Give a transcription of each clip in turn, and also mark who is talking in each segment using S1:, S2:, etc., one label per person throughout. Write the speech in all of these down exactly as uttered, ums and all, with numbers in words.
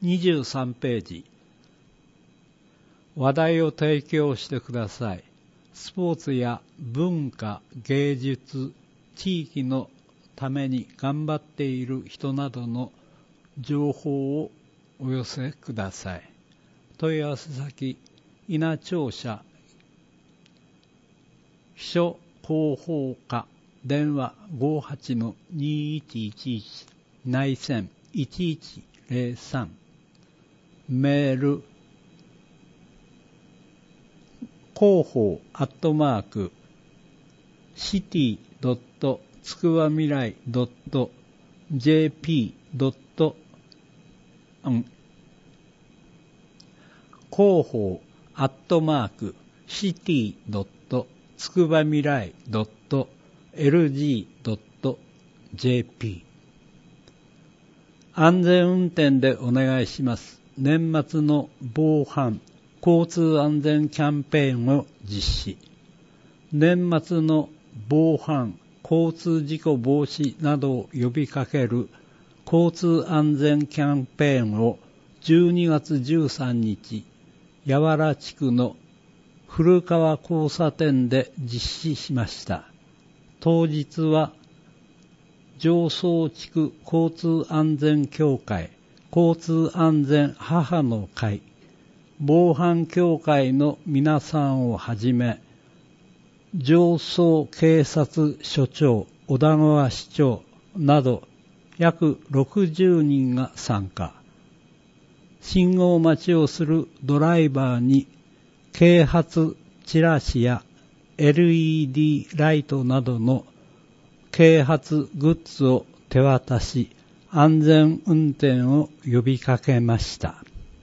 S1: にじゅうさんページ。話題を提供してください。スポーツや文化、芸術、地域のために頑張っている人などの情報をお寄せください。問い合わせ先、稲庁舎秘書広報課、電話 ごーはちのにーいちいちいち 内線いちいちゼロさん、メール広報アットマークシティドットつくばみらいドット ジェーピー ドット広報アットマークシティドットつくばみらいドット エルジー ドット ジェーピー。 安全運転でお願いします。年末の防犯交通安全キャンペーンを実施。年末の防犯交通事故防止などを呼びかける交通安全キャンペーンをじゅうにがつじゅうさんにち、八原地区の古川交差点で実施しました。当日は上総地区交通安全協会、交通安全母の会、防犯協会の皆さんをはじめ、上総警察署長、小田川市長など約ろくじゅうにんが参加。信号待ちをするドライバーに啓発チラシや エルイーディー ライトなどの啓発グッズを手渡し、安全運転を呼びかけました。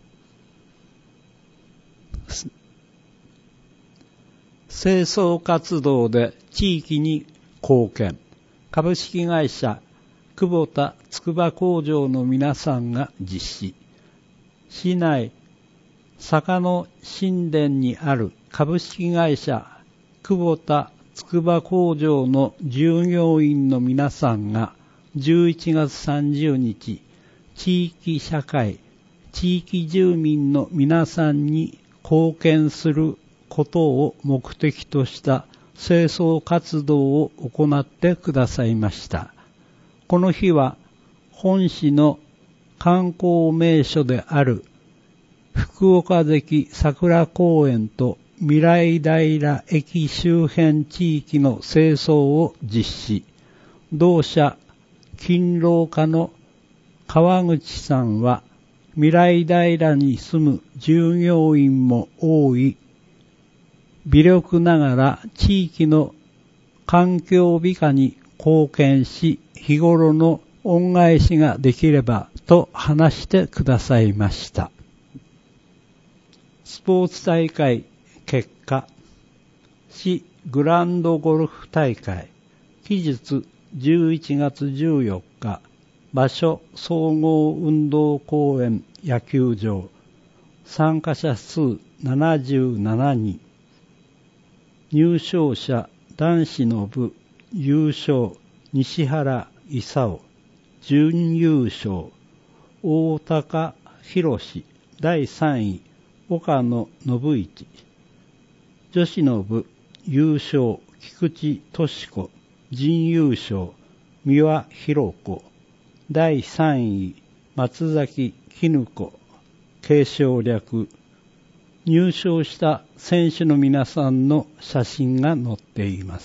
S1: 清掃活動で地域に貢献。株式会社久保田つくば工場の皆さんが実施。市内坂の新田にある株式会社久保田つくば工場の従業員の皆さんがじゅういちがつさんじゅうにち、地域社会、地域住民の皆さんに貢献することを目的とした清掃活動を行ってくださいました。この日は本市の観光名所である福岡関桜公園と未来平駅周辺地域の清掃を実施。同社勤労課の川口さんは未来平に住む従業員も多い微力ながら地域の環境美化に貢献し、日頃の恩返しができればと話してくださいました。スポーツ大会結果、市グランドゴルフ大会、期日じゅういちがつじゅうよっか、場所総合運動公園野球場、参加者数ななじゅうななにん、入賞者男子の部優勝西原勲、準優勝大高博士、だいさんい岡野信一、女子の部優勝菊池敏子、準優勝三輪弘子、だいさんい松崎絹子、継承略。入賞した選手の皆さんの写真が載っています。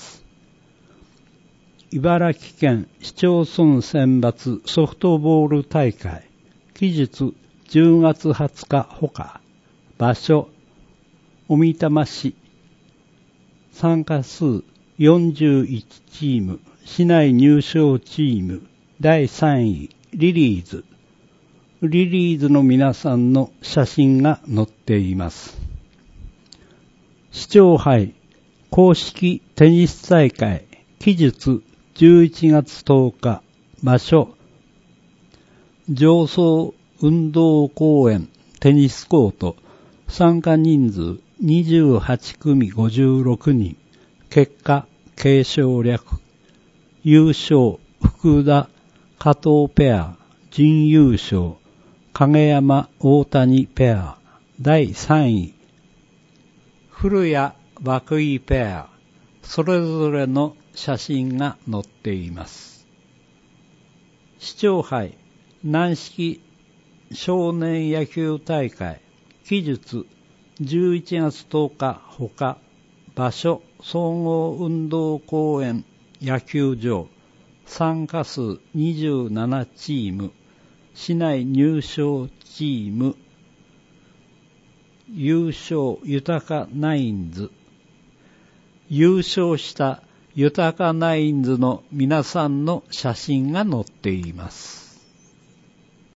S1: 茨城県市町村選抜ソフトボール大会、期日じゅうがつはつかほか、場所小美玉市、参加数よんじゅういちチーム、市内入賞チーム、だいさんいリリーズ。リリーズの皆さんの写真が載っています。市長杯公式テニス大会、期日じゅういちがつとおか、場所上総運動公園テニスコート、参加人数にじゅうはちくみごじゅうろくにん、結果継承略。優勝福田加藤ペア、準優勝影山大谷ペアだいさんい、古谷涌井ペア、それぞれの写真が載っています。市長杯軟式少年野球大会期日じゅういちがつとおかほか、場所総合運動公園野球場、参加数にじゅうななチーム、市内入賞チーム、優勝豊かナインズ、優勝した豊かナインズの皆さんの写真が載っています。